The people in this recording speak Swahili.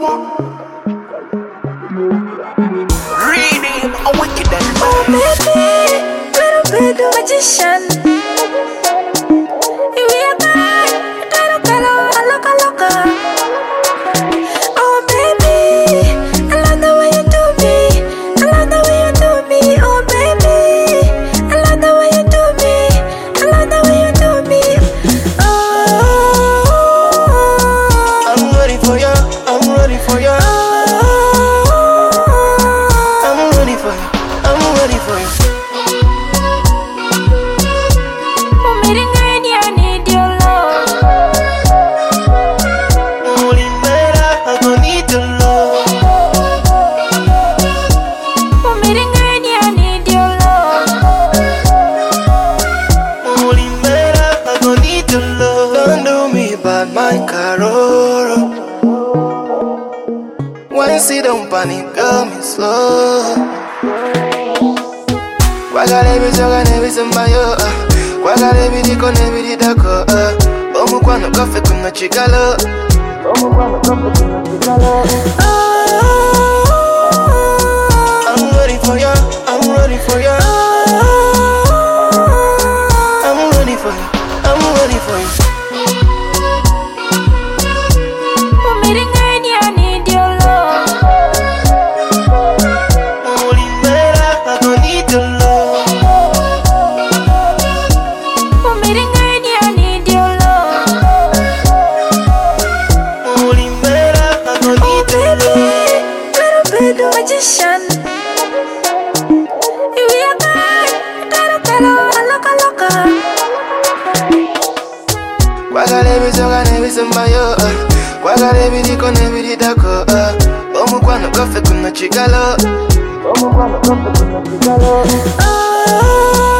Reading a wicked and Oh baby, little magician. You are kind, loca, loca. Oh baby, I love the way you do me. I love the way you do me. Oh baby, I love the way you do me. I love the way you do me. Oh, I'm ready for ya. I'm ready for ya. I'm ready for you. I'm ready for you. Bad mind Caroro. When see don't panic, girl, me slow. Kwagale bizoga nebi sembayo. Kwagale bidiko nebi didako. Omu kwano kofe kuno chikalo. Omu kwano kofe kuno chikalo. I'm ready for ya. I'm ready for ya. I'm ready for you. I'm ready for you. Magician. You are kind, loca, loca. Kwagale bizoga nebi sembayo. Kwagale bidiko nebi didako. Omu kwano kofe kuno chikalo. Omu kwano kofe kuno chikalo.